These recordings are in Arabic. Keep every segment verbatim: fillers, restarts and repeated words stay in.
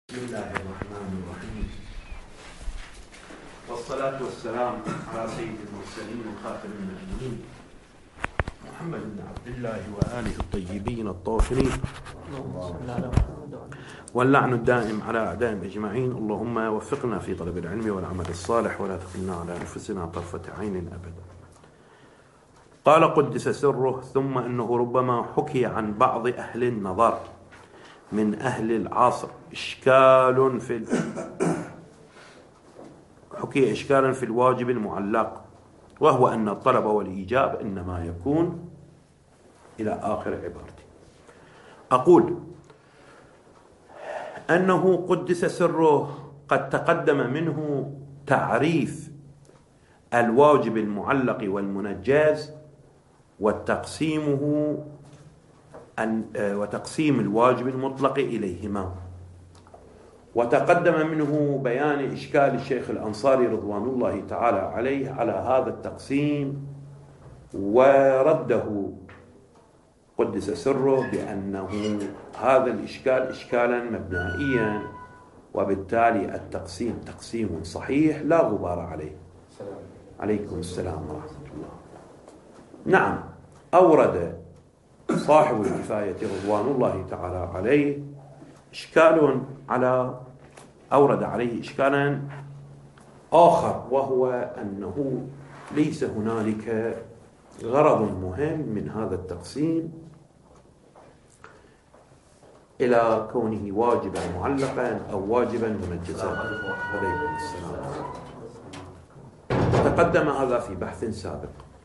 بسم الله الرحمن الرحيم، والصلاة والسلام على سيد المرسلين وخاتم النبيين محمد بن عبد الله وآله الطيبين الطاهرين، واللعن الدائم على أعدائهم أجمعين. اللهم وفقنا في طلب العلم والعمل الصالح ولا تكلنا على أنفسنا طرفة عين أبدا. قال قدس سره: ثم أنه ربما حكي عن بعض أهل النظر من أهل العصر إشكال في حكي إشكالا في الواجب المعلق، وهو أن الطلب والإيجاب إنما يكون إلى آخر عبارتي. أقول أنه قدس سره قد تقدم منه تعريف الواجب المعلق والمنجز وتقسيمه وتقسيم الواجب المطلق إليهما، وتقدم منه بيان إشكال الشيخ الأنصاري رضوان الله تعالى عليه على هذا التقسيم، ورده قدس سره بأنه هذا الإشكال إشكالا مبنائيا، وبالتالي التقسيم تقسيم صحيح لا غبار عليه. عليكم السلام ورحمة الله. نعم، أورد صاحب الكفاية رضوان الله تعالى عليه إشكال على أورد عليه إشكالا آخر، وهو أنه ليس هنالك غرض مهم من هذا التقسيم إلى كونه واجبا معلقا أو واجبا منجزا. عليكم السلام. تقدم هذا في بحث سابق.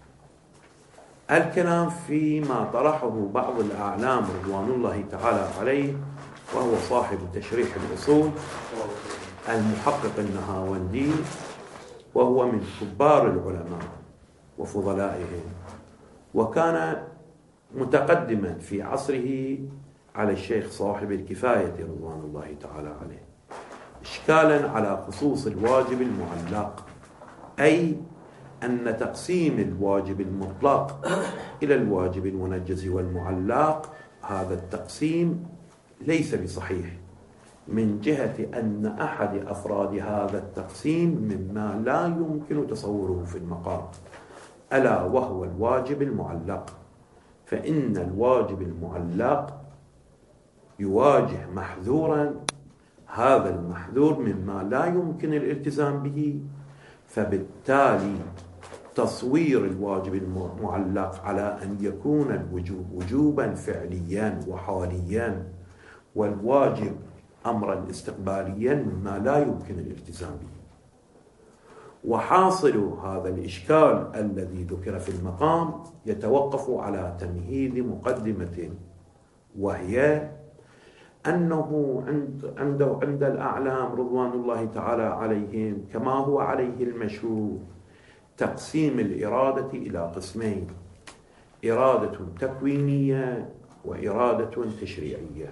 الكلام فيما طرحه بعض الأعلام رضوان الله تعالى عليه، وهو صاحب تشريح الأصول المحقق النهاوندي، وهو من كبار العلماء وفضلائهم، وكان متقدما في عصره على الشيخ صاحب الكفاية رضوان الله تعالى عليه، إشكالا على خصوص الواجب المعلق، أي أن تقسيم الواجب المطلق إلى الواجب المنجز والمعلق هذا التقسيم ليس بصحيح، من جهة أن أحد أفراد هذا التقسيم مما لا يمكن تصوره في المقام، ألا وهو الواجب المعلق. فإن الواجب المعلق يواجه محذورا، هذا المحذور مما لا يمكن الالتزام به، فبالتالي تصوير الواجب المعلق على أن يكون الوجوب وجوبا فعليا وحاليا، والواجب أمرا استقباليا مما لا يمكن الالتزام به. وحاصل هذا الإشكال الذي ذكر في المقام يتوقف على تمهيد مقدمة، وهي أنه عند, عند, عند الأعلام رضوان الله تعالى عليهم كما هو عليه المشهور تقسيم الإرادة إلى قسمين: إرادة تكوينية وإرادة تشريعية.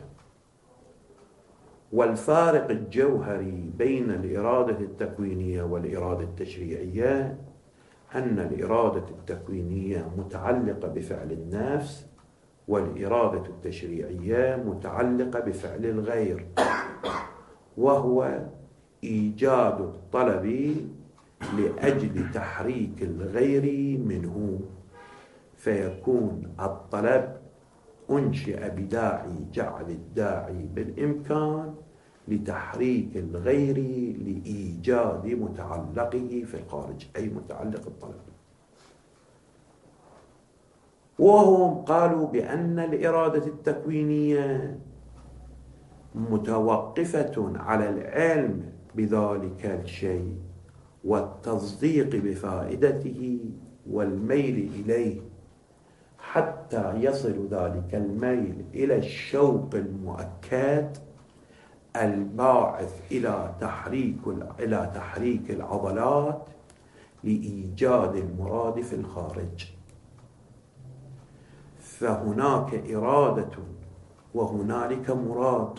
والفارق الجوهري بين الإرادة التكوينية والإرادة التشريعية أن الإرادة التكوينية متعلقة بفعل النفس، والإرادة التشريعية متعلقة بفعل الغير، وهو إيجاد الطلب لأجل تحريك الغير منه، فيكون الطلب أنشئ بداعي جعل الداعي بالإمكان لتحريك الغير لإيجاد متعلقه في الخارج، أي متعلق الطلب. وهم قالوا بأن الإرادة التكوينية متوقفة على العلم بذلك الشيء والتصديق بفائدته والميل إليه، حتى يصل ذلك الميل إلى الشوق المؤكد الباعث إلى تحريك إلى تحريك العضلات لإيجاد المراد في الخارج. فهناك إرادة وهنالك مراد،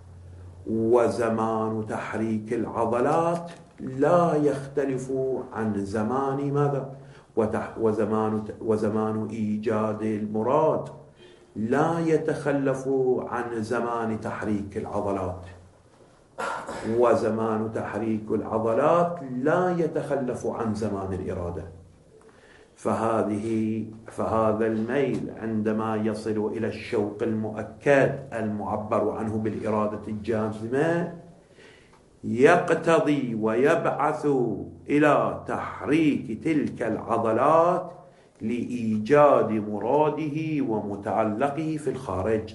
وزمان تحريك العضلات لا يختلف عن زمان ماذا؟ وزمان, وزمان إيجاد المراد لا يتخلف عن زمان تحريك العضلات. وزمان تحريك العضلات لا يتخلف عن زمان الإرادة. فهذه فهذا الميل عندما يصل إلى الشوق المؤكد المعبر عنه بالإرادة الجازمة يقتضي ويبعث إلى تحريك تلك العضلات لإيجاد مراده ومتعلقه في الخارج.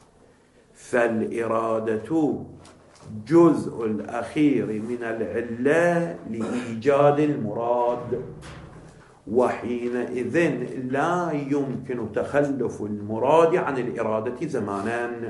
فالإرادة جزء الأخير من العلة لإيجاد المراد، وحينئذ لا يمكن تخلف المراد عن الإرادة زمانا.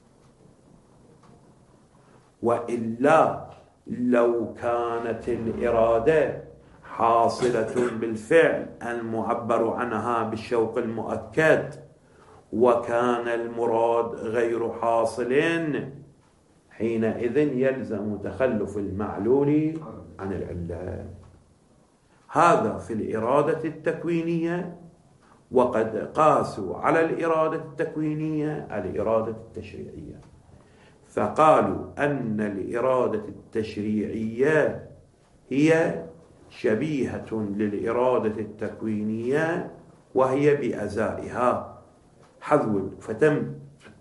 وإلا لو كانت الإرادة حاصلة بالفعل المعبر عنها بالشوق المؤكد وكان المراد غير حاصل، حينئذ يلزم تخلف المعلول عن العلة. هذا في الإرادة التكوينية. وقد قاسوا على الإرادة التكوينية الإرادة التشريعية، فقالوا أن الإرادة التشريعية هي شبيهة للإرادة التكوينية وهي بأزائها حذو فتم،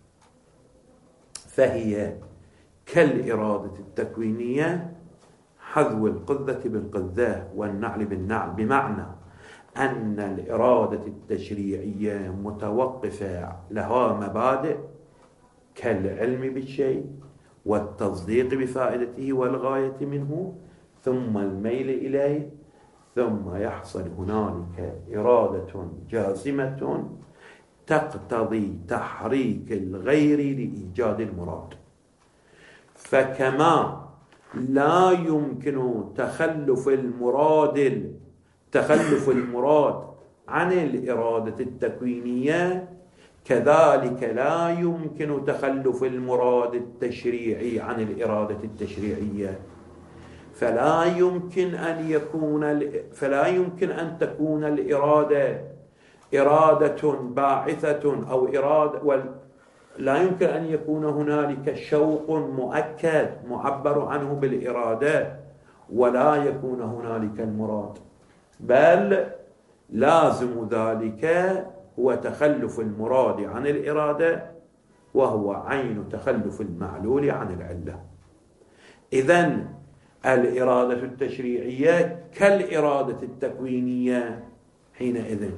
فهي كالإرادة التكوينية حذو القذة بالقذة والنعل بالنعل، بمعنى أن الإرادة التشريعية متوقفة لها مبادئ كالعلم بالشيء والتصديق بفائدته والغاية منه ثم الميل إليه، ثم يحصل هنالك إرادة جازمة تقتضي تحريك الغير لإيجاد المراد. فكما لا يمكن تخلف المراد تخلف المراد عن الإرادة التكوينية، كذلك لا يمكن تخلف المراد التشريعي عن الإرادة التشريعية. فلا يمكن أن يكون فلا يمكن أن تكون الإرادة إرادة باعثة أو إرادة، لا يمكن أن يكون هنالك شوق مؤكد معبر عنه بالإرادة ولا يكون هنالك المراد، بل لازم ذلك هو تخلف المراد عن الإرادة، وهو عين تخلف المعلول عن العلة. إذن الإرادة التشريعية كالإرادة التكوينية حينئذ.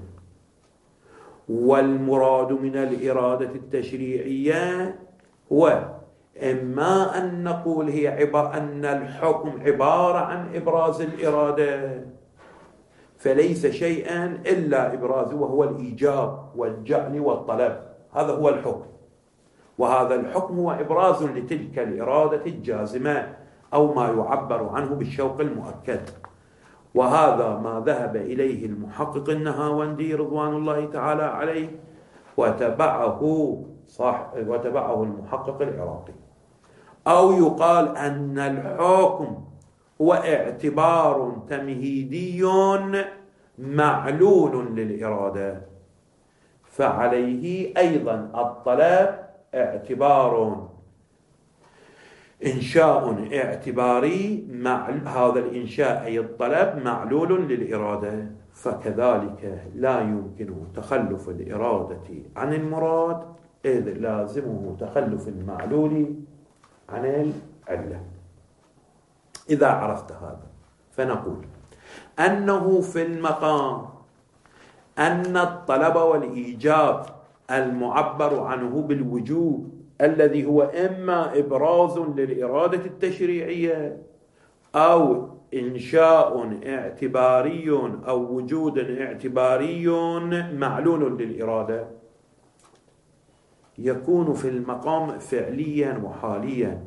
والمراد من الإرادة التشريعية هو إما أن نقول هي عبارة أن الحكم عبارة عن إبراز الإرادة، فليس شيئا إلا إبرازه وهو الإيجاب والجعل والطلب، هذا هو الحكم، وهذا الحكم هو إبراز لتلك الإرادة الجازمة أو ما يعبر عنه بالشوق المؤكد. وهذا ما ذهب إليه المحقق النهاوندي رضوان الله تعالى عليه، وتبعه صح وتبعه المحقق العراقي. أو يقال أن الحكم هو اعتبار تمهيدي معلول للإرادة، فعليه أيضا الطلب اعتبار إنشاء اعتباري، مع هذا الإنشاء أي الطلب معلول للإرادة، فكذلك لا يمكن تخلف الإرادة عن المراد إذ لازمه تخلف المعلول عن العلة. إذا عرفت هذا فنقول أنه في المقام أن الطلب والإيجاب المعبر عنه بالوجوب الذي هو إما إبراز للإرادة التشريعية أو إنشاء اعتباري أو وجود اعتباري معلول للإرادة، يكون في المقام فعليا وحاليا،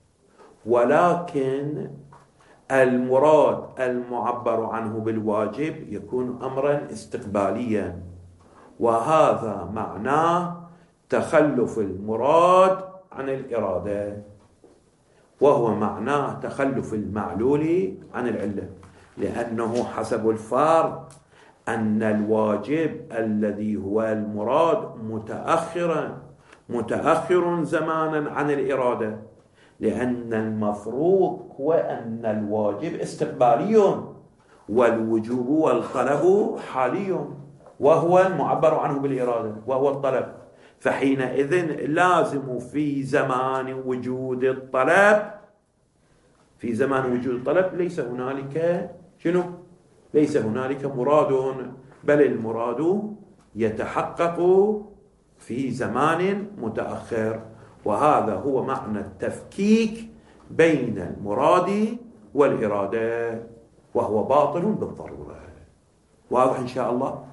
ولكن المراد المعبر عنه بالواجب يكون أمرا استقباليا، وهذا معناه تخلف المراد عن الإرادة، وهو معناه تخلف المعلول عن العلة، لأنه حسب الفارق أن الواجب الذي هو المراد متأخرا متأخر زمانا عن الإرادة، لأن المفروض هو أن الواجب استقبالي والوجوب والطلب حالي، وهو المعبر عنه بالإرادة وهو الطلب. فحينئذ لازم في زمان وجود الطلب في زمان وجود الطلب ليس هنالك شنو؟ ليس هنالك مراد، بل المراد يتحقق في زمان متأخر. وهذا هو معنى التفكيك بين المراد والإرادة، وهو باطل بالضرورة. واضح إن شاء الله؟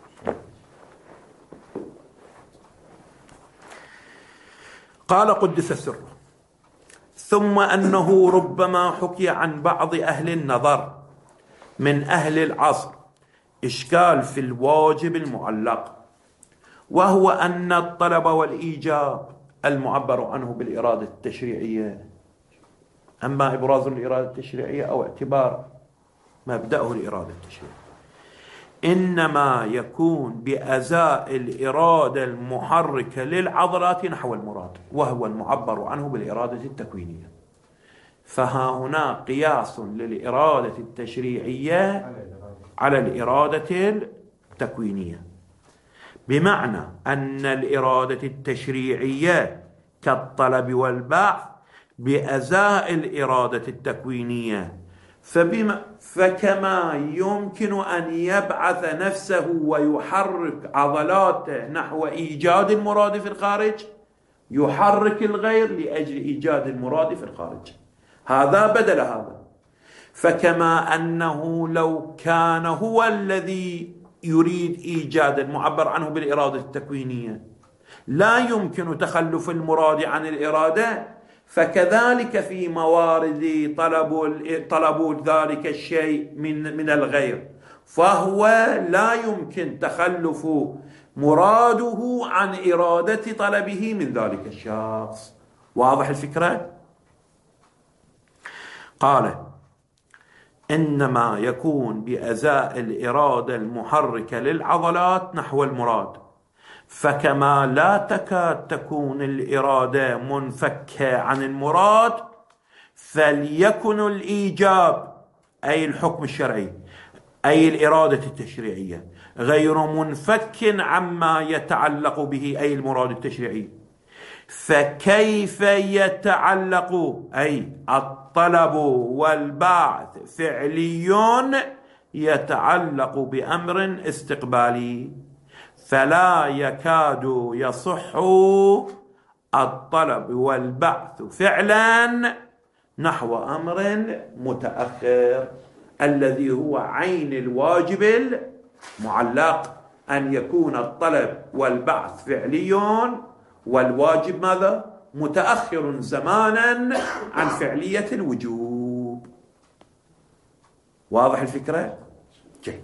قال قدس سره: ثم أنه ربما حكي عن بعض أهل النظر من أهل العصر إشكال في الواجب المعلق، وهو أن الطلب والإيجاب المعبر عنه بالإرادة التشريعية، أما إبراز الإرادة التشريعية أو اعتبار مبدأه الإرادة التشريعية، إنما يكون بأزاء الإرادة المحركة للعضلات نحو المراد، وهو المعبر عنه بالإرادة التكوينية. فها هنا قياس للإرادة التشريعية على الإرادة التكوينية، بمعنى أن الإرادة التشريعية كالطلب والبعث بأزاء الإرادة التكوينية، فبما فكما يمكن أن يبعث نفسه ويحرك عضلاته نحو إيجاد المراد في الخارج، يحرك الغير لأجل إيجاد المراد في الخارج، هذا بدل هذا. فكما أنه لو كان هو الذي يريد إيجاد المعبر عنه بالإرادة التكوينية لا يمكن تخلف المراد عن الإرادة، فكذلك في موارد طلب طلب ذلك الشيء من من الغير، فهو لا يمكن تخلف مراده عن إرادة طلبه من ذلك الشخص. واضح الفكرة؟ قال: إنما يكون بأزاء الإرادة المحركة للعضلات نحو المراد، فكما لا تكاد تكون الإرادة منفكة عن المراد، فليكن الإيجاب أي الحكم الشرعي أي الإرادة التشريعية غير منفك عما يتعلق به أي المراد التشريعي. فكيف يتعلق أي الطلب والبعث فعلي يتعلق بأمر استقبالي، فلا يكاد يصح الطلب والبعث فعلا نحو أمر متأخر الذي هو عين الواجب المعلق، أن يكون الطلب والبعث فعليون والواجب ماذا؟ متأخر زمانا عن فعلية الوجوب. واضح الفكرة؟ جيد.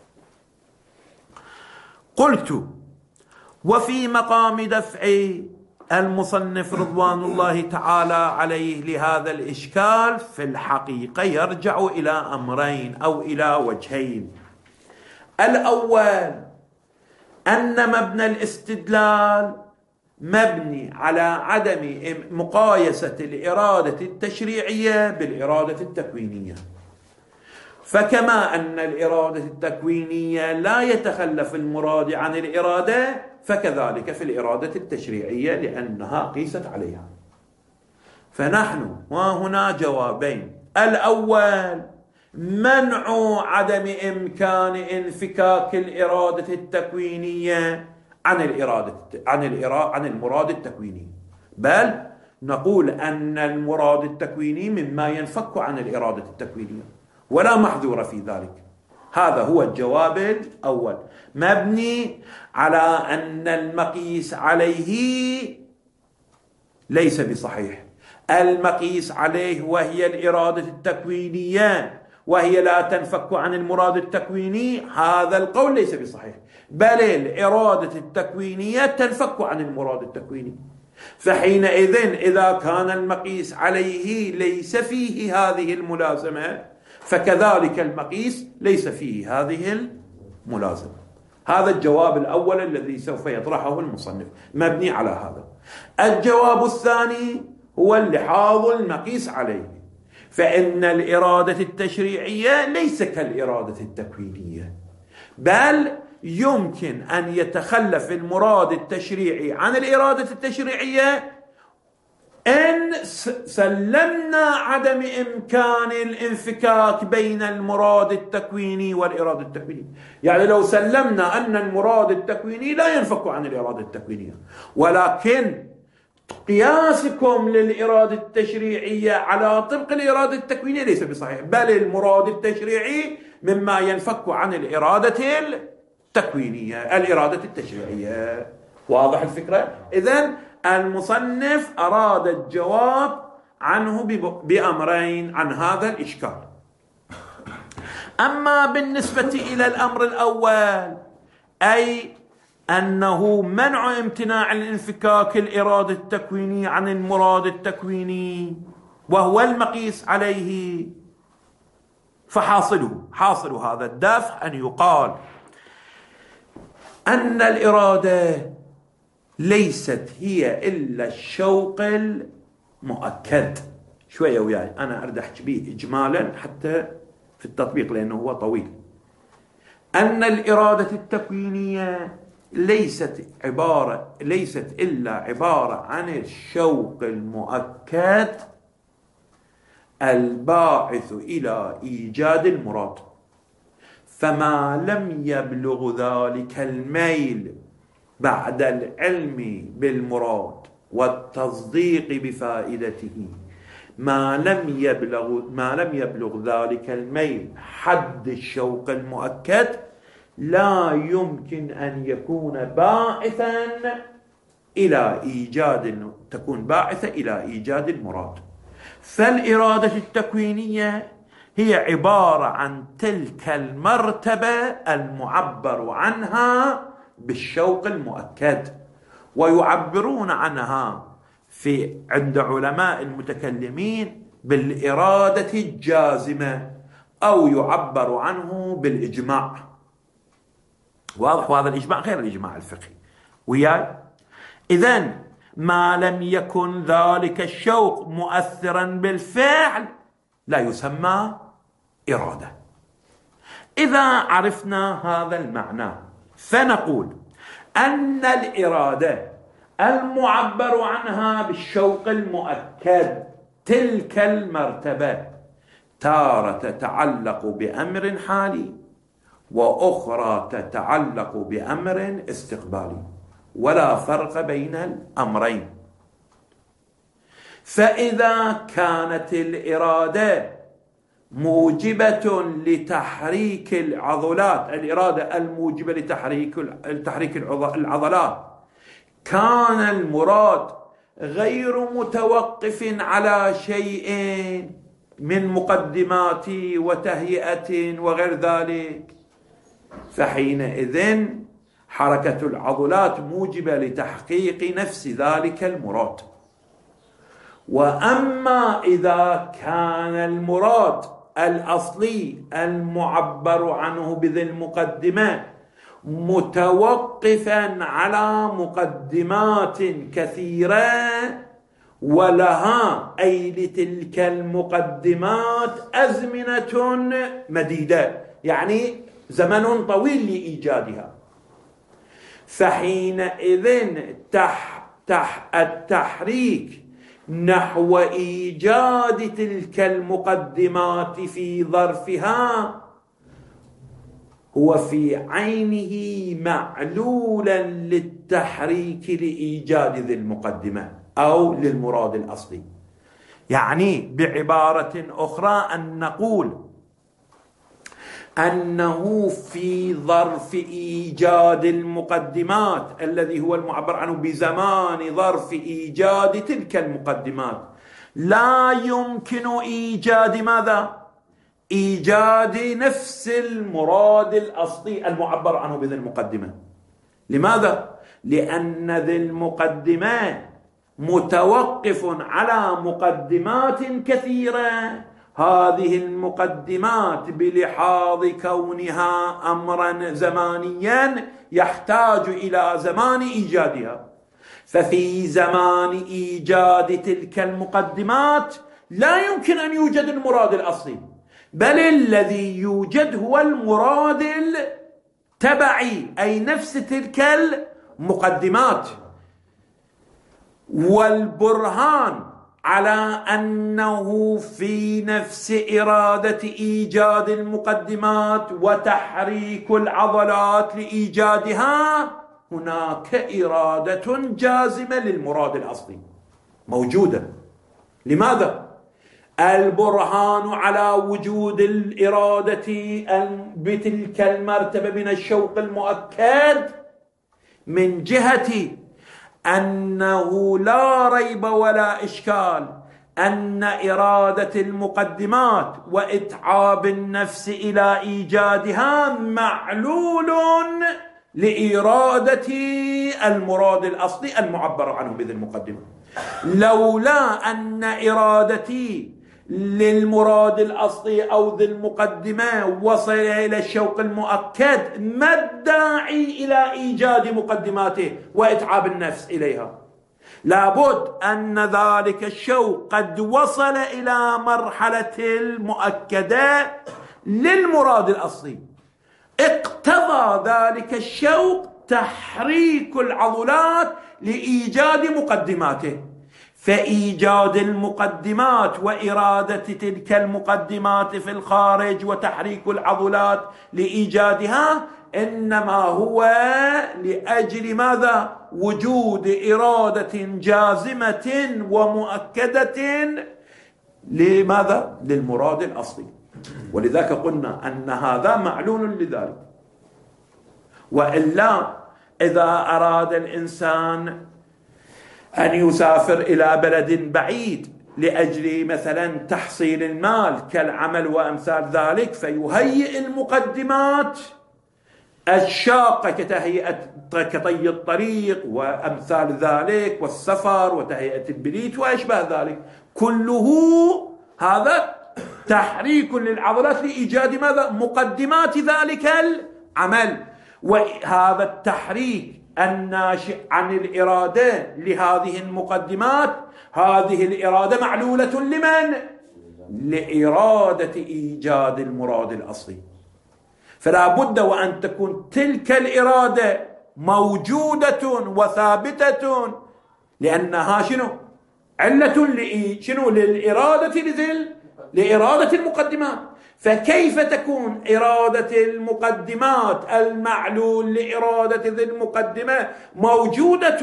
قلت: وفي مقام دفع المصنف رضوان الله تعالى عليه لهذا الإشكال في الحقيقة يرجع إلى أمرين أو إلى وجهين. الأول أن مبنى الاستدلال مبني على عدم مقايسة الإرادة التشريعية بالإرادة التكوينية، فكما أن الإرادة التكوينية لا يتخلف المراد عن الإرادة، فكذلك في الإرادة التشريعية لأنها قيست عليها. فنحن وهنا جوابين: الأول منع عدم إمكان انفكاك الإرادة التكوينية عن الإرادة عن الإرادة عن المراد التكويني، بل نقول أن المراد التكويني مما ينفك عن الإرادة التكوينية ولا محذور في ذلك. هذا هو الجواب الأول، مبني على أن المقيس عليه ليس بصحيح. المقيس عليه وهي الإرادة التكوينية وهي لا تنفك عن المراد التكويني، هذا القول ليس بصحيح، بل الإرادة التكوينية تنفك عن المراد التكويني. فحينئذ إذا كان المقيس عليه ليس فيه هذه الملازمة، فكذلك المقيس ليس فيه هذه الملازمة. هذا الجواب الأول الذي سوف يطرحه المصنف، مبني على هذا. الجواب الثاني هو اللحاظ المقيس عليه. فإن الإرادة التشريعية ليس كالإرادة التكوينية، بل يمكن أن يتخلف المراد التشريعي عن الإرادة التشريعية إن سلمنا عدم إمكان الانفكاك بين المراد التكويني والإرادة التكوينية. يعني لو سلمنا أن المراد التكويني لا ينفك عن الإرادة التكوينية، ولكن قياسكم للإرادة التشريعية على طبق الإرادة التكوينية ليس بصحيح، بل المراد التشريعي مما ينفك عن الإرادة التكوينية الإرادة التشريعية. واضح الفكرة؟ إذن المصنف أراد الجواب عنه بأمرين عن هذا الإشكال. أما بالنسبة إلى الأمر الأول، أي أنه منع امتناع الانفكاك الإرادة التكويني عن المراد التكويني وهو المقيس عليه، فحاصله حاصل هذا الدافع أن يقال أن الإرادة ليست هي إلا الشوق المؤكد. شوية وياي أنا أريد أحكي به إجمالا حتى في التطبيق لأنه هو طويل. أن الإرادة التكوينية ليست عبارة ليست إلا عبارة عن الشوق المؤكد الباعث إلى إيجاد المراد، فما لم يبلغ ذلك الميل بعد العلم بالمراد والتصديق بفائدته، ما لم يبلغ ما لم يبلغ ذلك الميل حد الشوق المؤكد، لا يمكن أن يكون باعثا إلى إيجاد تكون باعثة إلى إيجاد المراد. فالإرادة التكوينية هي عبارة عن تلك المرتبة المعبر عنها بالشوق المؤكد، ويعبرون عنها في عند علماء المتكلمين بالإرادة الجازمة، أو يعبر عنه بالإجماع. واضح؟ وهذا الإجماع غير الإجماع الفقهي وياي. إذن ما لم يكن ذلك الشوق مؤثرا بالفعل لا يسمى إرادة. إذا عرفنا هذا المعنى فنقول أن الإرادة المعبر عنها بالشوق المؤكد تلك المرتبة تارة تتعلق بأمر حالي وأخرى تتعلق بأمر استقبالي، ولا فرق بين الأمرين. فإذا كانت الإرادة موجبة لتحريك العضلات، الإرادة الموجبة لتحريك تحريك العضلات، كان المراد غير متوقف على شيء من مقدمات وتهيئة وغير ذلك، فحينئذ حركة العضلات موجبة لتحقيق نفس ذلك المراد. وأما إذا كان المراد الأصلي المعبر عنه بذي المقدمة متوقفا على مقدمات كثيرة ولها أي لتلك المقدمات أزمنة مديدة، يعني زمن طويل لإيجادها، فحينئذ تح تح التحريك نحو إيجاد تلك المقدمات في ظرفها هو في عينه معلولا للتحريك لإيجاد ذي المقدمة أو للمراد الأصلي. يعني بعبارة أخرى أن نقول أنه في ظرف إيجاد المقدمات الذي هو المعبر عنه بزمان ظرف إيجاد تلك المقدمات لا يمكن إيجاد ماذا؟ إيجاد نفس المراد الأصلي المعبر عنه بذي المقدمة. لماذا؟ لأن ذي المقدمة متوقف على مقدمات كثيرة، هذه المقدمات بلحاظ كونها أمرا زمانيا يحتاج إلى زمان إيجادها، ففي زمان إيجاد تلك المقدمات لا يمكن أن يوجد المراد الأصلي، بل الذي يوجد هو المراد التبعي، أي نفس تلك المقدمات. والبرهان على أنه في نفس إرادة إيجاد المقدمات وتحريك العضلات لإيجادها هناك إرادة جازمة للمراد الأصلي موجودة. لماذا؟ البرهان على وجود الإرادة بتلك المرتبة من الشوق المؤكد من جهة أنه لا ريب ولا إشكال أن إرادة المقدمات وإتعاب النفس إلى إيجادها معلول لإرادة المراد الأصلي المعبر عنه بذي المقدمة. لولا أن إرادتي للمراد الأصلي أو ذي المقدمة وصل إلى الشوق المؤكد ما الداعي إلى إيجاد مقدماته وإتعاب النفس إليها؟ لابد أن ذلك الشوق قد وصل إلى مرحلة المؤكدة للمراد الأصلي، اقتضى ذلك الشوق تحريك العضلات لإيجاد مقدماته. فإيجاد المقدمات وإرادة تلك المقدمات في الخارج وتحريك العضلات لإيجادها إنما هو لأجل ماذا؟ وجود إرادة جازمة ومؤكدة لماذا؟ للمراد الأصلي. ولذلك قلنا أن هذا معلول لذلك. وإلا إذا أراد الإنسان أن يسافر إلى بلد بعيد لأجل مثلا تحصيل المال كالعمل وأمثال ذلك، فيهيئ المقدمات الشاقة كتهيئة كطي الطريق وأمثال ذلك والسفر وتهيئة البليت وأشبه ذلك، كله هذا تحريك للعضلات لإيجاد ماذا؟ مقدمات ذلك العمل. وهذا التحريك الناشئ عن الإرادة لهذه المقدمات، هذه الإرادة معلولة لمن؟ لإرادة إيجاد المراد الأصلي. فلا بد وأن تكون تلك الإرادة موجودة وثابتة، لأنها شنو؟ علة لإيه؟ شنو؟ للإرادة لذل لإرادة المقدمات. فكيف تكون إرادة المقدمات المعلول لإرادة ذي المقدمة موجودة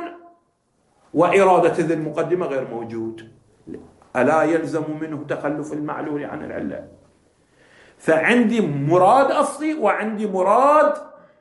وإرادة ذي المقدمة غير موجود؟ ألا يلزم منه تخلف المعلول عن العلة؟ فعندي مراد أصلي وعندي مراد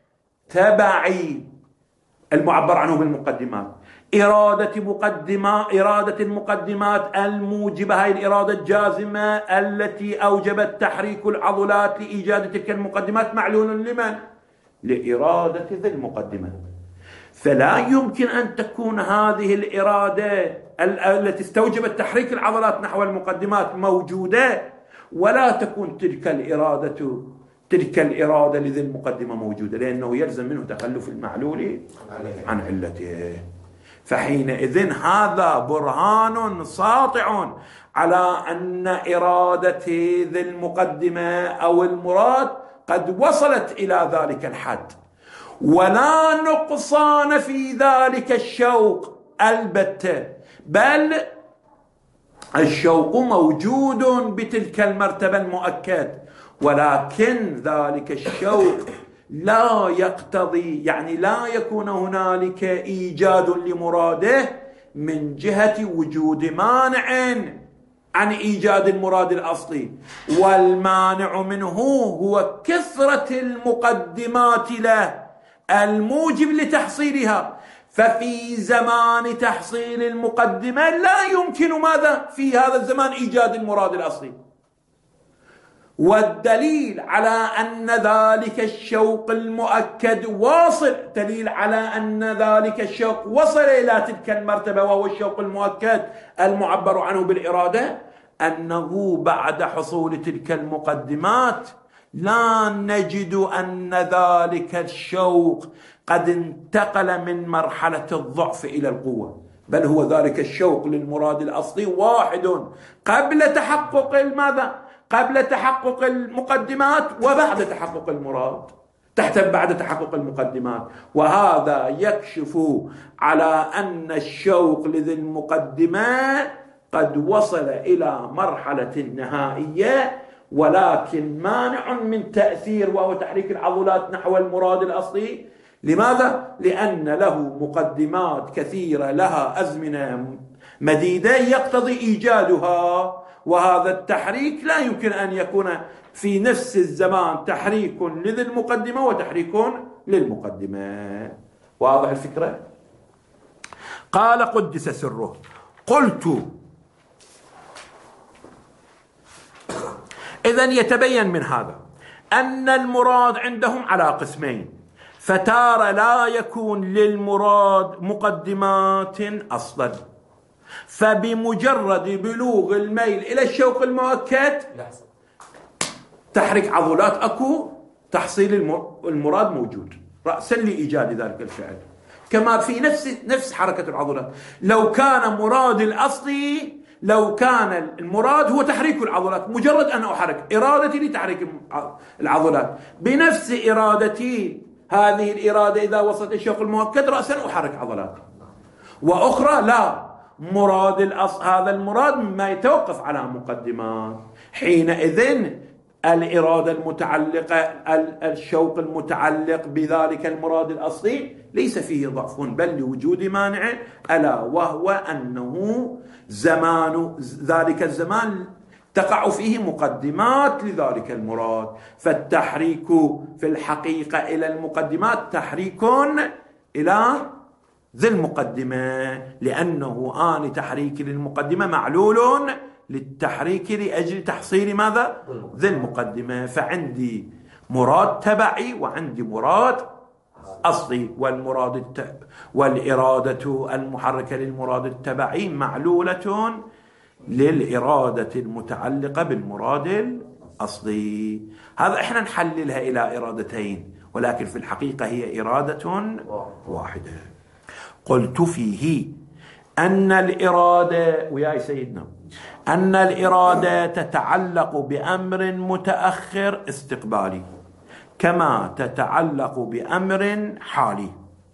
تبعي المعبر عنه بالمقدمات. إرادة مقدمة إرادة المقدمات الموجبة، هاي الإرادة الجازمة التي أوجبت تحريك العضلات لإيجاد تلك المقدمات، معلول لمن؟ لإرادة ذي المقدمة. فلا يمكن أن تكون هذه الإرادة التي استوجبت تحريك العضلات نحو المقدمات موجودة ولا تكون تلك الإرادة تلك الإرادة لذي المقدمة موجودة، لأنه يلزم منه تخلف المعلول عن علته. فحينئذ هذا برهان ساطع على أن إرادة ذي المقدمة أو المراد قد وصلت إلى ذلك الحد، ولا نقصان في ذلك الشوق البتة، بل الشوق موجود بتلك المرتبة المؤكد، ولكن ذلك الشوق لا يقتضي، يعني لا يكون هنالك إيجاد لمراده من جهة وجود مانع عن إيجاد المراد الأصلي، والمانع منه هو كثرة المقدمات له الموجب لتحصيلها. ففي زمان تحصيل المقدمة لا يمكن ماذا؟ في هذا الزمان إيجاد المراد الأصلي. والدليل على أن ذلك الشوق المؤكد واصل، دليل على أن ذلك الشوق وصل إلى تلك المرتبة وهو الشوق المؤكد المعبر عنه بالإرادة، أنه بعد حصول تلك المقدمات لا نجد أن ذلك الشوق قد انتقل من مرحلة الضعف إلى القوة، بل هو ذلك الشوق للمراد الأصلي واحد قبل تحقق ماذا؟ قبل تحقق المقدمات وبعد تحقق المراد، تحت بعد تحقق المقدمات. وهذا يكشف على أن الشوق لذي المقدمة قد وصل إلى مرحلة نهائية، ولكن مانع من تأثير وهو تحريك العضلات نحو المراد الأصلي. لماذا؟ لأن له مقدمات كثيرة لها أزمنة مديدة يقتضي إيجادها، وهذا التحريك لا يمكن أن يكون في نفس الزمان تحريك لذي المقدمة وتحريك للمقدمة. واضح الفكرة؟ قال قدس سره: قلت إذن يتبين من هذا أن المراد عندهم على قسمين، فتارة لا يكون للمراد مقدمات أصلا، فبمجرد بلوغ الميل إلى الشوق المؤكد تحرك عضلات أكو، تحصيل المراد موجود رأسا لإيجاد ذلك الفعل، كما في نفس نفس حركة العضلات. لو كان مراد الأصلي، لو كان المراد هو تحريك العضلات، مجرد أن أحرك إرادتي لتحريك العضلات بنفس إرادتي، هذه الإرادة إذا وصلت الشوق المؤكد رأسا أحرك عضلاتي، وأخرى لا، مراد الأصل هذا المراد ما يتوقف على مقدمات. حينئذ الإرادة المتعلقة، الشوق المتعلق بذلك المراد الأصلي ليس فيه ضعف، بل لوجود مانع، ألا وهو أنه زمان ذلك الزمان تقع فيه مقدمات لذلك المراد. فالتحريك في الحقيقة إلى المقدمات تحريك إلى ذي المقدمة، لأنه آن تحريك للمقدمة معلول للتحريك لأجل تحصيل ماذا؟ ذي المقدمة. فعندي مراد تبعي وعندي مراد أصلي، والمراد الت... والإرادة المحركة للمراد التبعي معلولة للإرادة المتعلقة بالمراد الأصلي. هذا إحنا نحللها إلى إرادتين، ولكن في الحقيقة هي إرادة واحدة. قلت فيه أن الإرادة، وياي سيدنا، أن الإرادة تتعلق بأمر متأخر استقبالي كما تتعلق بأمر حالي،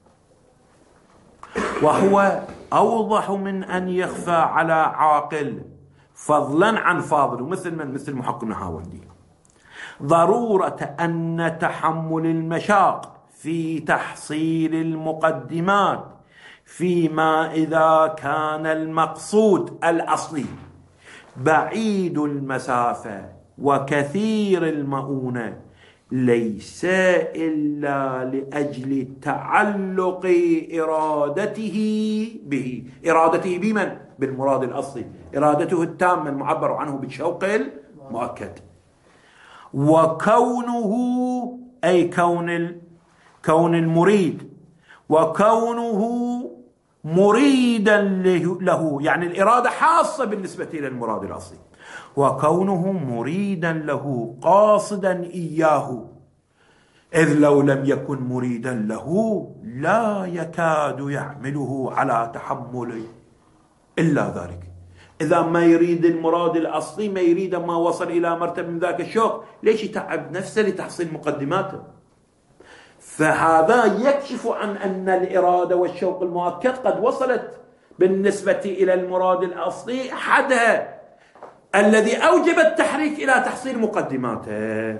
وهو أوضح من أن يخفى على عاقل فضلا عن فاضل، مثل من مثل محقق النهاوندي. ضرورة أن تحمل المشاق في تحصيل المقدمات فيما إذا كان المقصود الأصلي بعيد المسافة وكثير المؤونة ليس إلا لأجل تعلق إرادته به. إرادته بمن؟ بالمراد الأصلي، إرادته التامة المعبر عنه بالشوق المؤكد. وكونه أي كون كون المريد، وكونه مريدا له، يعني الإرادة حاصة بالنسبة إلى المراد الأصلي، وكونه مريدا له قاصدا إياه، إذ لو لم يكن مريدا له لا يكاد يحمله على تحمل إلا ذلك. إذا ما يريد المراد الأصلي، ما يريد ما وصل إلى مرتبة من ذاك الشوق، ليش يتعب نفسه لتحصيل مقدماته؟ فهذا يكشف عن أن الإرادة والشوق المؤكد قد وصلت بالنسبة إلى المراد الأصلي حدها الذي أوجب التحريك إلى تحصيل مقدماته.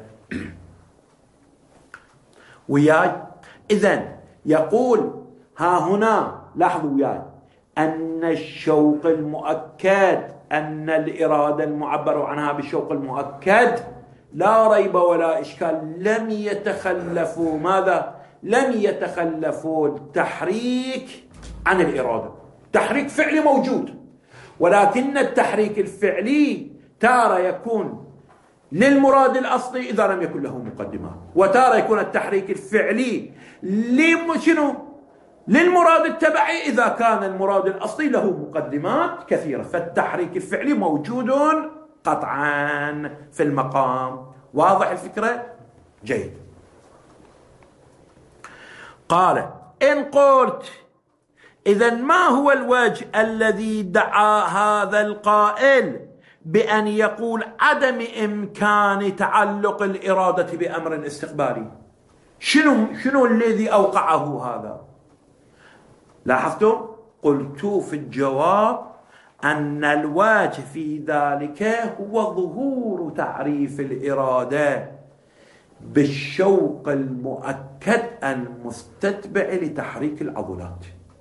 وياي إذن يقول ها هنا، لاحظوا وياي، أن الشوق المؤكد، أن الإرادة المعبر عنها بالشوق المؤكد لا ريب ولا إشكال لم يتخلفوا ماذا؟ لم يتخلفوا التحريك عن الإرادة. تحريك فعلي موجود، ولكن التحريك الفعلي تارة يكون للمراد الأصلي إذا لم يكن له مقدمات، وتارة يكون التحريك الفعلي لشنو؟ للمراد التبعي إذا كان المراد الأصلي له مقدمات كثيرة. فالتحريك الفعلي موجود قطعا في المقام. واضح الفكرة؟ جيد. قال إن قلت إذن ما هو الوجه الذي دعا هذا القائل بأن يقول عدم إمكان تعلق الإرادة بأمر استقبالي؟ شنو, شنو الذي أوقعه هذا؟ لاحظتم؟ قلت في الجواب أن الوجه في ذلك هو ظهور تعريف الإرادة بالشوق المؤكد المستتبع لتحريك العضلات،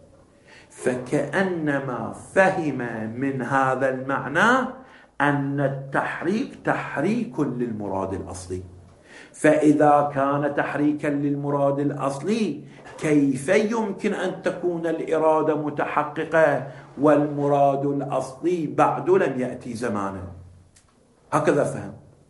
فكأنما فهم من هذا المعنى أن التحريك تحريك للمراد الأصلي، فإذا كان تحريكا للمراد الأصلي كيف يمكن أن تكون الإرادة متحققة والمراد الأصلي بعد لم يأتي زمانا؟ هكذا فهم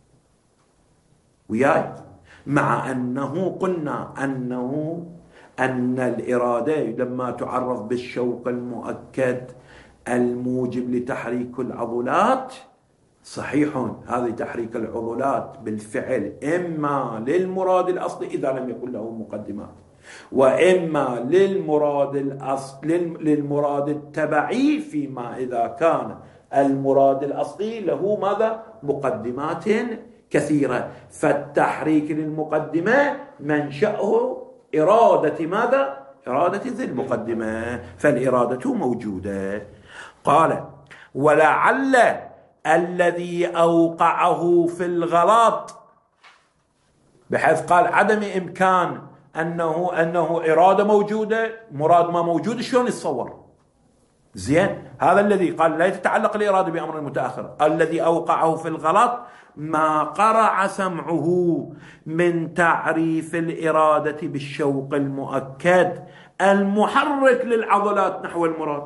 وياي، مع أنه قلنا أنه أن الإرادة لما تعرف بالشوق المؤكد الموجب لتحريك العضلات صحيح، هذه تحريك العضلات بالفعل إما للمراد الأصلي إذا لم يكن له مقدمات، وإما للمراد الأصل للمراد التبعي فيما إذا كان المراد الأصلي له ماذا؟ مقدمات كثيرة، فالتحريك للمقدمة منشأه إرادة ماذا؟ إرادة ذي المقدمة، فالإرادة موجودة. قال ولعل الذي أوقعه في الغلط بحيث قال عدم إمكان أنه, أنه إرادة موجودة مراد ما موجود، شلون يتصور؟ زين، هذا الذي قال لا تتعلق الإرادة بأمر متأخر، الذي أوقعه في الغلط ما قرع سمعه من تعريف الإرادة بالشوق المؤكد المحرك للعضلات نحو المراد.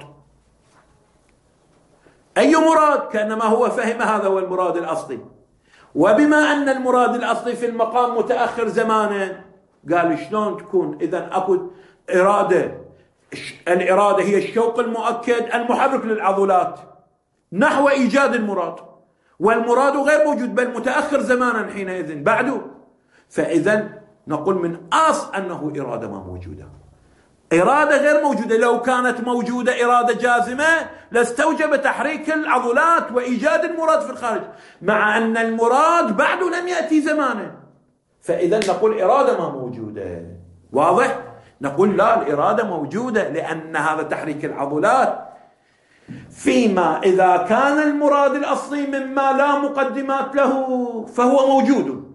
أي مراد؟ كأنما هو فهم هذا هو المراد الأصلي، وبما أن المراد الأصلي في المقام متأخر زمانا قال شلون تكون إذن أكو إرادة، الإرادة هي الشوق المؤكد المحرك للعضلات نحو إيجاد المراد، والمراد غير موجود بل متأخر زمانا حينئذ بعده، فإذن نقول من أصل أنه إرادة ما موجودة، إرادة غير موجودة. لو كانت موجودة إرادة جازمة لاستوجب تحريك العضلات وإيجاد المراد في الخارج، مع أن المراد بعده لم يأتي زمانا، فإذا نقول إرادة ما موجودة. واضح؟ نقول لا، الإرادة موجودة، لأن هذا تحريك العضلات فيما إذا كان المراد الأصلي مما لا مقدمات له فهو موجود،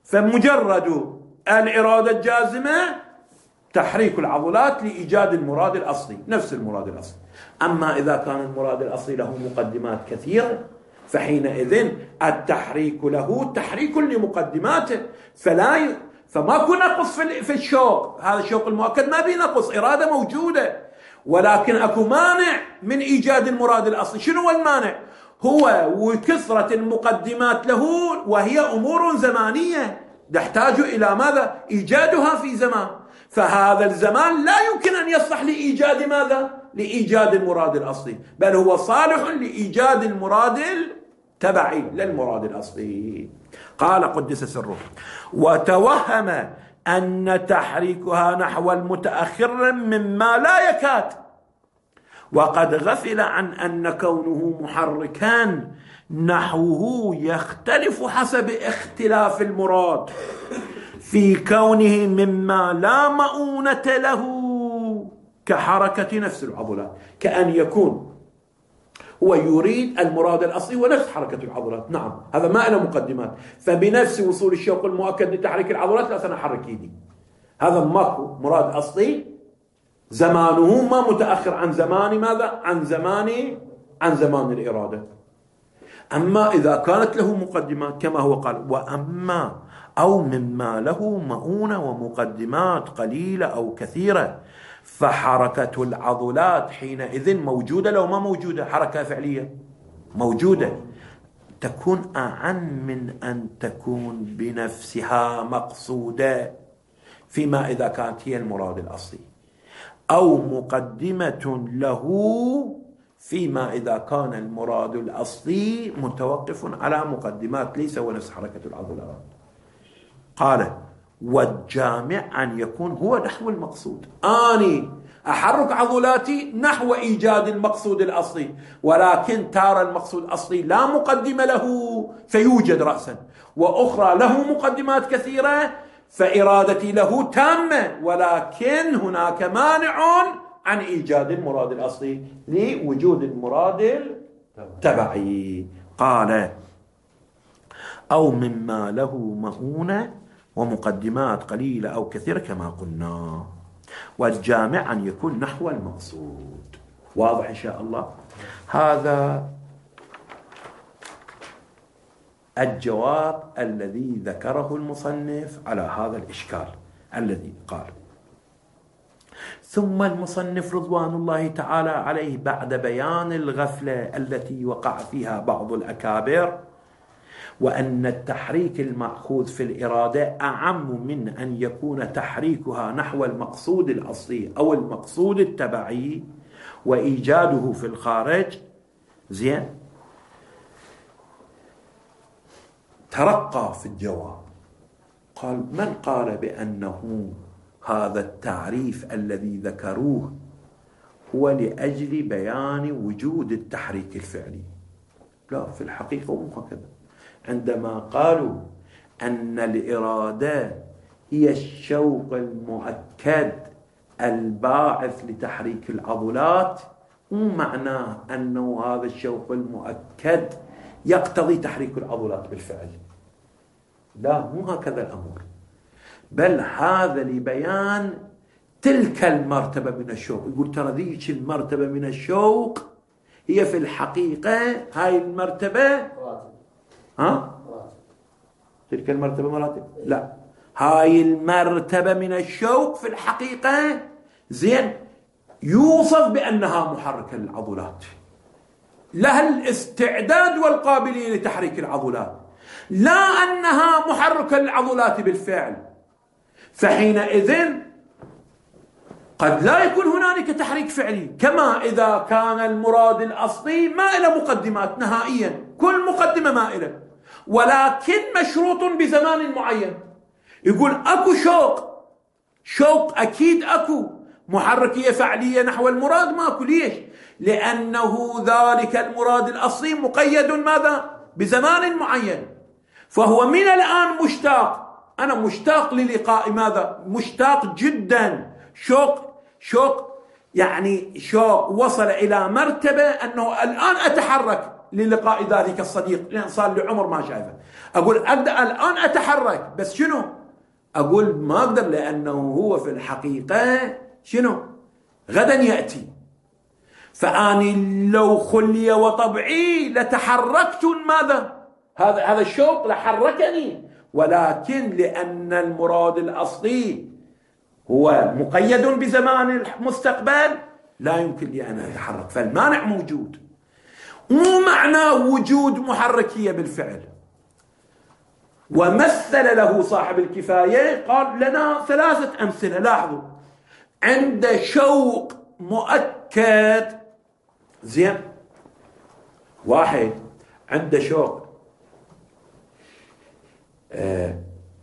فمجرد الإرادة الجازمة تحريك العضلات لإيجاد المراد الأصلي نفس المراد الأصلي. أما إذا كان المراد الأصلي له مقدمات كثيرة فحينئذ التحريك له تحريك لمقدماته، فلا ي... فماكو نقص في الشوق، هذا الشوق المؤكد ما بينقص، إرادة موجودة، ولكن أكو مانع من إيجاد المراد الأصلي. شنو هو المانع؟ هو وكثرة المقدمات له، وهي أمور زمانية تحتاج إلى ماذا؟ إيجادها في زمان، فهذا الزمان لا يمكن أن يصلح لإيجاد ماذا؟ لإيجاد المراد الأصلي، بل هو صالح لإيجاد المراد التبعي للمراد الأصلي. قال قدس سره وتوهم أن تحريكها نحو المتأخر مما لا يكاد، وقد غفل عن أن كونه محركا نحوه يختلف حسب اختلاف المراد في كونه مما لا مؤونة له كحركة نفس العضلات، كأن يكون هو يريد المراد الأصلي ونفس حركة العضلات، نعم هذا ما له مقدمات، فبنفس وصول الشوق المؤكد لتحريك العضلات لا سنحرك يدي، هذا ماكو مراد أصلي زمانه ما متأخر عن زمان ماذا؟ عن زمان عن زمان الإرادة. أما إذا كانت له مقدمات كما هو قال وأما أو مما له مؤونة ومقدمات قليلة أو كثيرة فحركة العضلات حينئذ موجودة، لو ما موجودة حركة فعلية موجودة، تكون أعم من أن تكون بنفسها مقصودة فيما إذا كانت هي المراد الأصلي، أو مقدمة له فيما إذا كان المراد الأصلي متوقف على مقدمات ليس ونفس حركة العضلات. قال والجامع أن يكون هو نحو المقصود. أني أحرك عضلاتي نحو إيجاد المقصود الأصلي، ولكن ترى المقصود الأصلي لا مقدمة له فيوجد رأسا، وأخرى له مقدمات كثيرة فإرادتي له تامة، ولكن هناك مانع عن إيجاد المراد الأصلي لوجود المراد التبعي. قال أو مما له مؤونة ومقدمات قليلة أو كثيرة كما قلنا، والجامع أن يكون نحو المقصود. واضح إن شاء الله؟ هذا الجواب الذي ذكره المصنف على هذا الإشكال الذي قال. ثم المصنف رضوان الله تعالى عليه بعد بيان الغفلة التي وقع فيها بعض الأكابر، وأن التحريك المأخوذ في الإرادة أعم من أن يكون تحريكها نحو المقصود الأصلي أو المقصود التبعي وإيجاده في الخارج، زين، ترقى في الجواب. قال: من قال بأنه هذا التعريف الذي ذكروه هو لأجل بيان وجود التحريك الفعلي؟ لا، في الحقيقة مو هكذا. عندما قالوا أن الإرادة هي الشوق المؤكد الباعث لتحريك العضلات، مو معناه أنه هذا الشوق المؤكد يقتضي تحريك العضلات بالفعل. لا، مو هكذا الأمر، بل هذا لبيان تلك المرتبة من الشوق. يقول ترى ذيك المرتبة من الشوق هي في الحقيقة هاي المرتبة ها؟ تلك المرتبة مراتب؟ لا، هاي المرتبة من الشوق في الحقيقة زين يوصف بأنها محركة للعضلات، لها الاستعداد والقابلية لتحريك العضلات، لا أنها محركة للعضلات بالفعل. فحينئذ قد لا يكون هنالك تحريك فعلي، كما إذا كان المراد الأصلي مائلة مقدمات نهائيا، كل مقدمة مائلة، ولكن مشروط بزمان معين. يقول أكو شوق، شوق أكيد أكو، محركية فعلية نحو المراد ماكو. ليش؟ لأنه ذلك المراد الأصلي مقيد ماذا؟ بزمان معين. فهو من الآن مشتاق، أنا مشتاق للقاء ماذا؟ مشتاق جدا، شوق شوق يعني شوق وصل إلى مرتبة أنه الآن أتحرك للقاء ذلك الصديق، لأن صار لي عمر ما شايفه. أقول أقدر الآن أتحرك، بس شنو؟ أقول ما أقدر، لأنه هو في الحقيقة شنو؟ غدا يأتي. فأني لو خلي وطبعي لتحركت ماذا؟ هذا هذا الشوق لحركني، ولكن لأن المراد الأصلي هو مقيد بزمان المستقبل لا يمكن لي أن أتحرك، فالمانع موجود. مو معنى وجود محركية بالفعل. ومثل له صاحب الكفاية، قال لنا ثلاثة أمثلة. لاحظوا، عند شوق مؤكد زين، واحد عنده شوق آه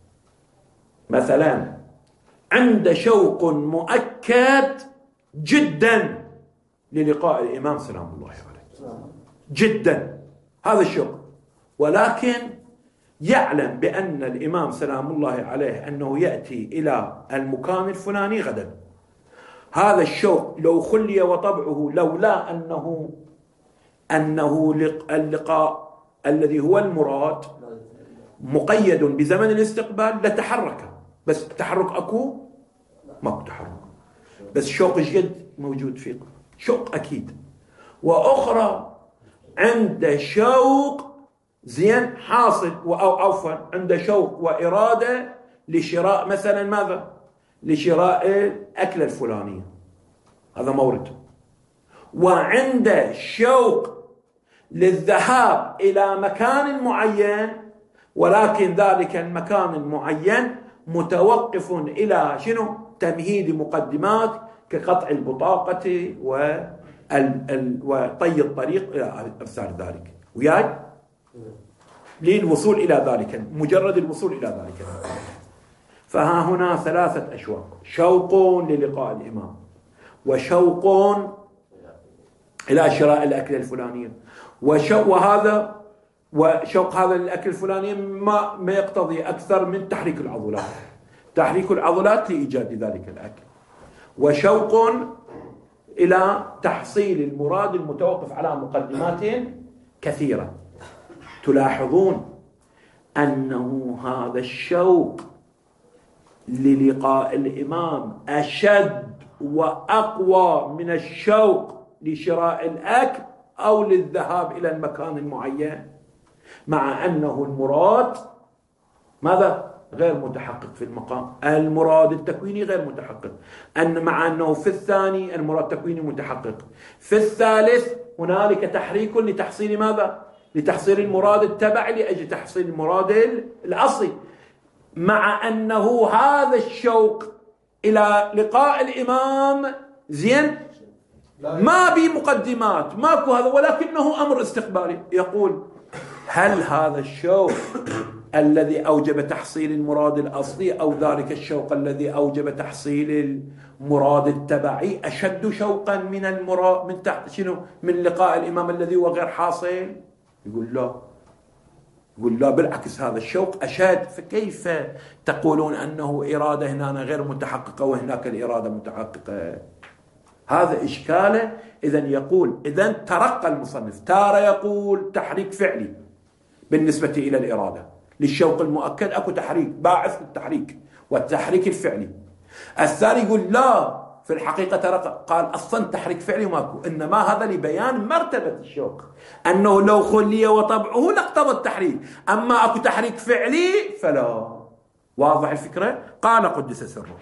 مثلا عنده شوق مؤكد جدا للقاء الإمام سلام الله عليه جدا، هذا الشوق، ولكن يعلم بأن الإمام سلام الله عليه أنه يأتي إلى المكان الفلاني غدا. هذا الشوق لو خلي وطبعه لولا أنه أنه اللقاء الذي هو المراد مقيد بزمن الاستقبال لتحرك، بس تحرك أكو ماكو تحرك، بس شوق جد موجود فيه، شوق أكيد. وأخرى عند شوق زين حاصل، أو عفوا عند شوق وإرادة لشراء مثلا ماذا؟ لشراء الأكلة الفلانية، هذا مورد. وعند شوق للذهاب إلى مكان معين، ولكن ذلك المكان المعين متوقف إلى شنو؟ تمهيد مقدمات كقطع البطاقة وطي الطريق إلى أمثال ذلك، وياي للوصول إلى ذلك، مجرد الوصول إلى ذلك. فها هنا ثلاثة أشواق: شوق للقاء الإمام، وشوق إلى شراء الأكل الفلانية، وشوق وهذا وشوق هذا للأكل الفلاني ما ما يقتضي أكثر من تحريك العضلات، تحريك العضلات لإيجاد ذلك الأكل، وشوق إلى تحصيل المراد المتوقف على مقدمات كثيرة. تلاحظون أنه هذا الشوق للقاء الإمام أشد وأقوى من الشوق لشراء الأكل أو للذهاب إلى المكان المعين، مع أنه المراد ماذا؟ غير متحقق في المقام، المراد التكويني غير متحقق، أن مع أنه في الثاني المراد التكويني متحقق، في الثالث هنالك تحريك لتحصيل ماذا؟ لتحصيل المراد التبعي لأجل تحصيل المراد الأصلي، مع أنه هذا الشوق إلى لقاء الإمام زين ما بمقدمات ماكو هذا، ولكنه أمر استقبالي. يقول هل هذا الشوق الذي أوجب تحصيل المراد الأصلي أو ذلك الشوق الذي أوجب تحصيل المراد التبعي أشد شوقا من المراد من تحت شنو من لقاء الإمام الذي هو غير حاصل؟ يقول لا، يقول لا، بالعكس هذا الشوق أشد. فكيف تقولون أنه إرادة هنا غير متحققة وهناك الإرادة متحققة؟ هذا إشكاله. إذن يقول إذن ترقى المصنف، تارة يقول تحريك فعلي بالنسبة إلى الإرادة للشوق المؤكد، أكو تحريك باعث للتحريك والتحريك الفعلي. الثاني يقول لا، في الحقيقة ترقى، قال أصلا تحريك فعلي ماكو، إنما هذا لبيان مرتبة الشوق، أنه لو خلي وطبعه لاقتضى التحريك، أما أكو تحريك فعلي فلا. واضح الفكرة؟ قال قدس سره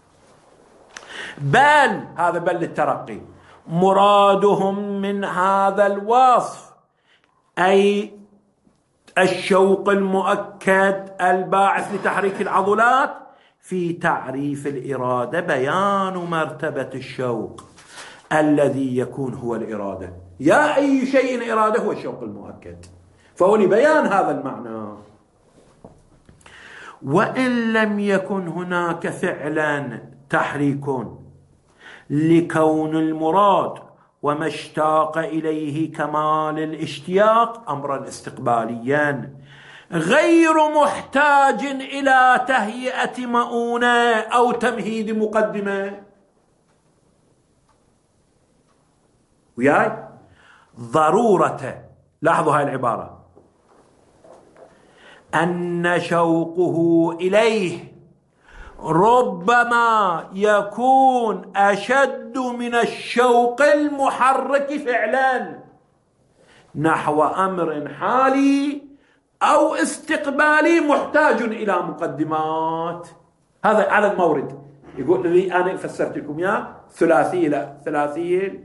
بل هذا بل للترقي مرادهم من هذا الوصف أي الشوق المؤكد الباعث لتحريك العضلات في تعريف الإرادة بيان مرتبة الشوق الذي يكون هو الإرادة. يا أي شيء إرادة هو الشوق المؤكد، فهو لبيان هذا المعنى. وإن لم يكن هناك فعلا تحريك لكون المراد وما اشتاق إليه كمال الاشتياق أمرا استقباليا غير محتاج إلى تهيئة مؤونة أو تمهيد مقدمة. وياي ضرورة، لاحظوا هاي العبارة، أن شوقه إليه ربما يكون أشد من الشوق المحرك فعلا نحو أمر حالي أو استقبالي محتاج إلى مقدمات. هذا على المورد. يقول لي أنا فسرت لكم يا ثلاثي لا ثلاثي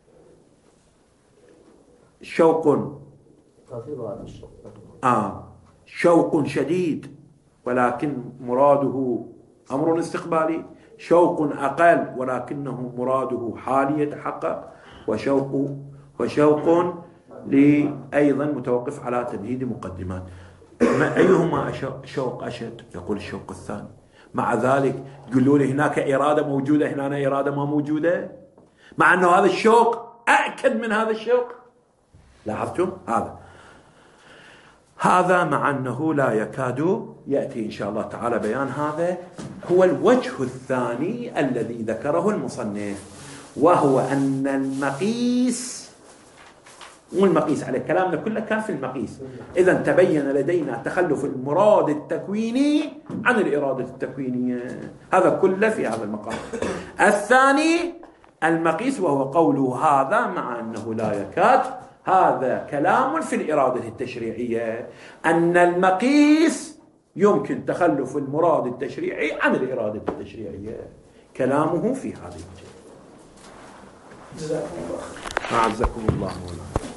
شوق آه شوق شديد ولكن مراده أمر استقبالي، شوق أقل ولكنه مراده حالي يتحقق، وشوق وشوق لأيضا متوقف على تمهيد مقدمات. ما أيهما شوق أشد؟ يقول الشوق الثاني. مع ذلك تقولوا لي هناك إرادة موجودة، هنا إرادة ما موجودة، مع أنه هذا الشوق أأكد من هذا الشوق. لاحظتم هذا هذا مع أنه لا يكاد يأتي إن شاء الله تعالى بيان هذا. هو الوجه الثاني الذي ذكره المصنف، وهو أن المقيس والمقيس على كلامنا كله كان في المقيس. إذن تبين لدينا تخلف المراد التكويني عن الإرادة التكوينية، هذا كله في هذا المقام. الثاني المقيس، وهو قوله هذا مع أنه لا يكاد، هذا كلام في الإرادة التشريعية، أن المقيس يمكن تخلف المراد التشريعي عن الإرادة التشريعية، كلامه في هذا الوجه. جزاكم الله. أعزكم الله.